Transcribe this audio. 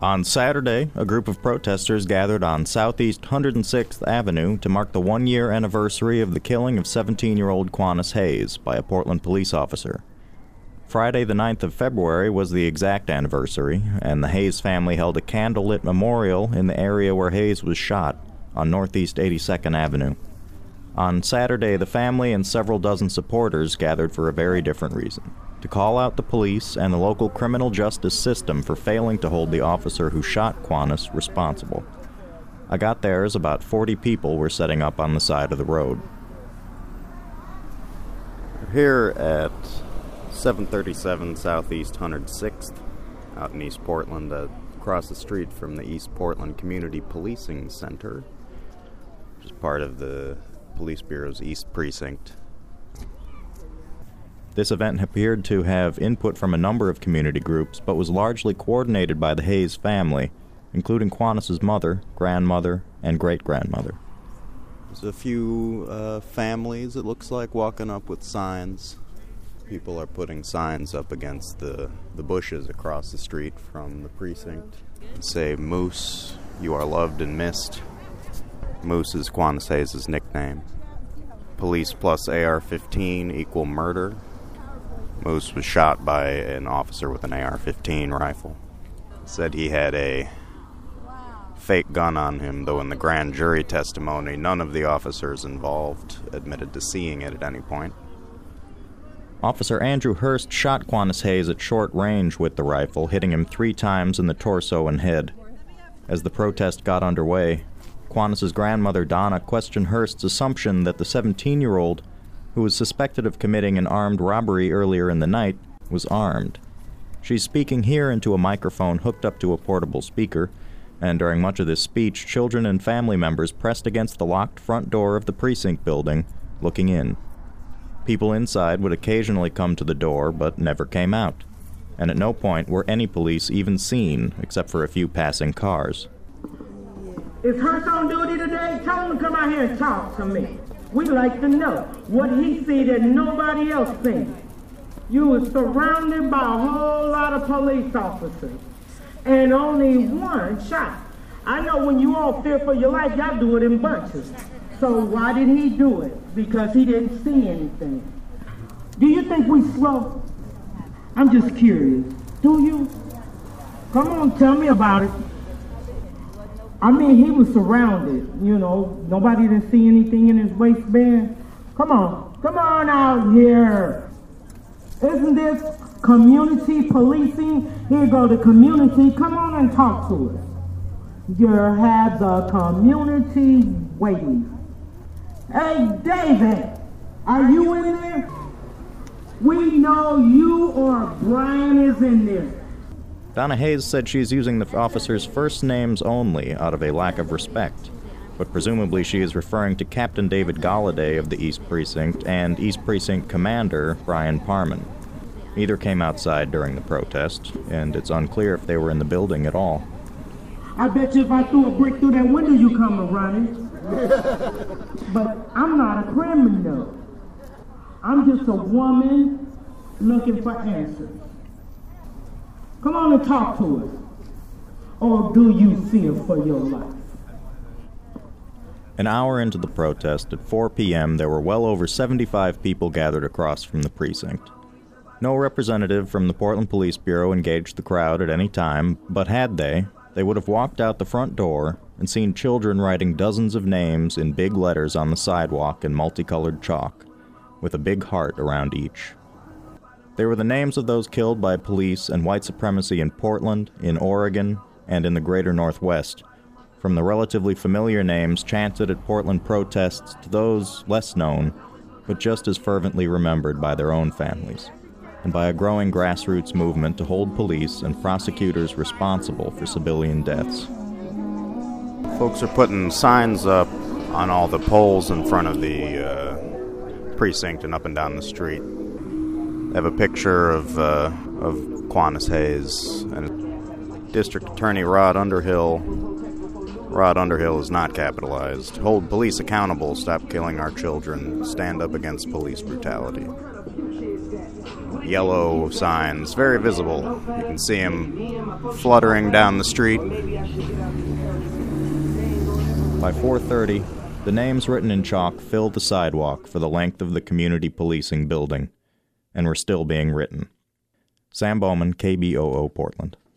On Saturday, a group of protesters gathered on Southeast 106th Avenue to mark the one-year anniversary of the killing of 17-year-old Quannas Hayes by a Portland police officer. Friday the 9th of February was the exact anniversary, and the Hayes family held a candlelit memorial in the area where Hayes was shot, on Northeast 82nd Avenue. On Saturday, the family and several dozen supporters gathered for a very different reason: to call out the police and the local criminal justice system for failing to hold the officer who shot Quannas responsible. I got there as about 40 people were setting up on the side of the road. We're here at 737 Southeast 106th, out in East Portland, across the street from the East Portland Community Policing Center, which is part of the Police Bureau's East Precinct. This event appeared to have input from a number of community groups, but was largely coordinated by the Hayes family, including Quannas' mother, grandmother, and great-grandmother. There's a few families, it looks like, walking up with signs. People are putting signs up against the bushes across the street from the precinct. Say, "Moose, you are loved and missed." Moose is Quannas Hayes' nickname. Police plus AR-15 equal murder. Moose was shot by an officer with an AR-15 rifle. Said he had a fake gun on him, though in the grand jury testimony, none of the officers involved admitted to seeing it at any point. Officer Andrew Hurst shot Quannas Hayes at short range with the rifle, hitting him 3 times in the torso and head. As the protest got underway, Quannas' grandmother Donna questioned Hurst's assumption that the 17-year-old, who was suspected of committing an armed robbery earlier in the night, was armed. She's speaking here into a microphone hooked up to a portable speaker, and during much of this speech, children and family members pressed against the locked front door of the precinct building, looking in. People inside would occasionally come to the door, but never came out, and at no point were any police even seen, except for a few passing cars. Is Hurst on duty today? Tell him to come out here and talk to me. We'd like to know what he see that nobody else seen. You were surrounded by a whole lot of police officers, and only one shot. I know when you all fear for your life, y'all do it in bunches. So why did he do it? Because he didn't see anything. Do you think we slow? I'm just curious. Do you? Come on, tell me about it. I mean, he was surrounded, nobody didn't see anything in his waistband. Come on out here. Isn't this community policing? Here go the community. Come on and talk to us. You have the community waiting. Hey, David, are you in there? We know you or Brian is in there. Donna Hayes said she's using the officers' first names only out of a lack of respect, but presumably she is referring to Captain David Galladay of the East Precinct and East Precinct Commander Brian Parman. Neither came outside during the protest, and it's unclear if they were in the building at all. I bet you if I threw a brick through that window, you come running. But I'm not a criminal. I'm just a woman looking for answers. Come on and talk to us. Or do you fear for your life? An hour into the protest, at 4 p.m., there were well over 75 people gathered across from the precinct. No representative from the Portland Police Bureau engaged the crowd at any time, but had they would have walked out the front door and seen children writing dozens of names in big letters on the sidewalk in multicolored chalk, with a big heart around each. They were the names of those killed by police and white supremacy in Portland, in Oregon, and in the greater Northwest, from the relatively familiar names chanted at Portland protests to those less known, but just as fervently remembered by their own families, and by a growing grassroots movement to hold police and prosecutors responsible for civilian deaths. Folks are putting signs up on all the poles in front of the precinct and up and down the street. They have a picture of Quannas Hayes and District Attorney Rod Underhill. Rod Underhill is not capitalized. Hold police accountable. Stop killing our children. Stand up against police brutality. yellow signs, very visible. You can see them fluttering down the street. By 4:30, the names written in chalk filled the sidewalk for the length of the community policing building, and were still being written. Sam Bowman, KBOO, Portland.